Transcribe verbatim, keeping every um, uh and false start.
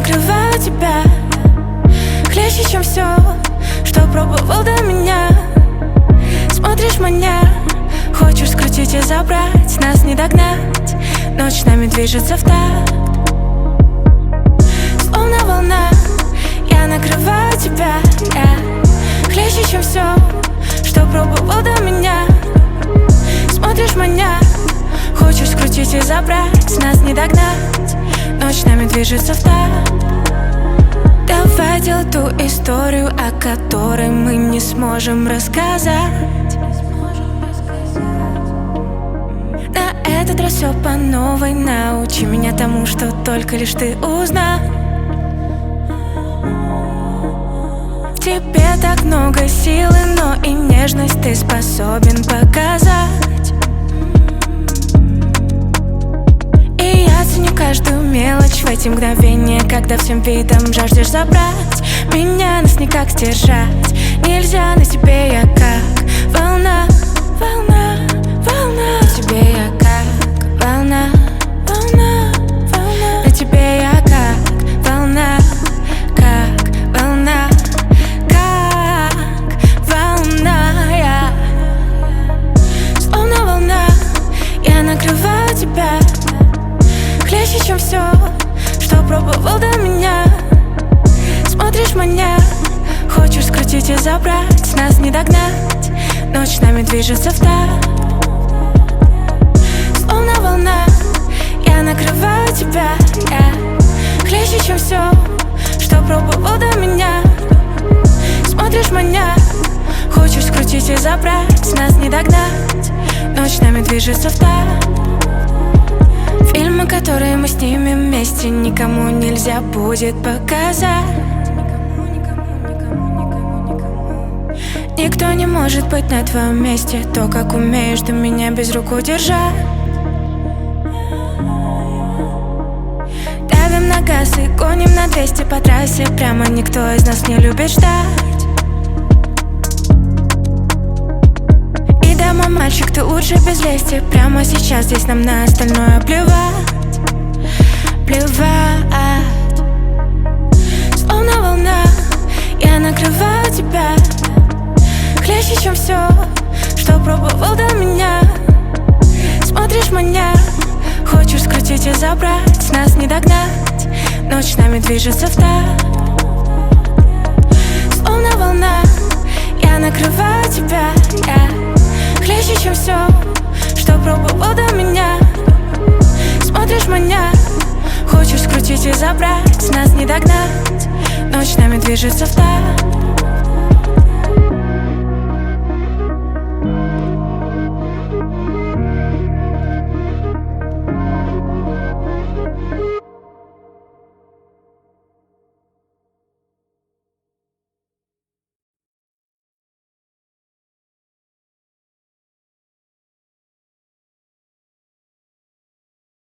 накрываю тебя хлеще, чем все, что пробовал до меня. Смотришь маня, хочешь скрутить и забрать, нас не догнать. Ночь нами движется в такт, словно волна. Я накрываю тебя, я хлеще, чем все, что пробовал до меня. Смотришь маня, хочешь скрутить и забрать, нас не догнать. Ночь нами движется в такт. Давай делай ту историю, о которой мы не сможем рассказать. На этот раз все по новой, научи меня тому, что только лишь ты узнал. В тебе так много силы, но и нежность ты способен показать. И я ценю каждую мелочь в эти мгновения, когда всем видом жаждешь забрать меня, нас никак сдержать нельзя. На тебе я как волна, волна, волна. На тебе я как волна, волна, волна. На тебе я как волна, как волна, как волна. Я словно волна, я накрываю тебя хлеще, чем все, что пробовал до меня. Смотришь маня, хочешь скрутить и забрать, нас не догнать. Ночь нами движется в такт, словно волна. Я накрываю тебя, я хлеще, чем все, что пробовал до меня. Смотришь маня, хочешь скрутить и забрать, нас не догнать. Ночь нами движется в такт. Фильмы, которые мы снимем вместе, никому нельзя будет показать. Никто не может быть на твоем месте. То, как умеешь ты меня без рук удержать. Давим на газ и гоним на двести по трассе. Прямо никто из нас не любит ждать. И да, мой мальчик, ты лучше без лести. Прямо сейчас здесь нам на остальное плевать. Плевать. Словно волна, я накрываю тебя хлеще, чем все, что пробовал до меня. Смотришь маня, хочешь скрутить и забрать, нас не догнать. Ночь нами движется в такт, словно волна. Я накрываю тебя, я хлеще, чем все, что пробовал до меня. Смотришь маня, хочешь скрутить и забрать, нас не догнать. Ночь нами движется в такт.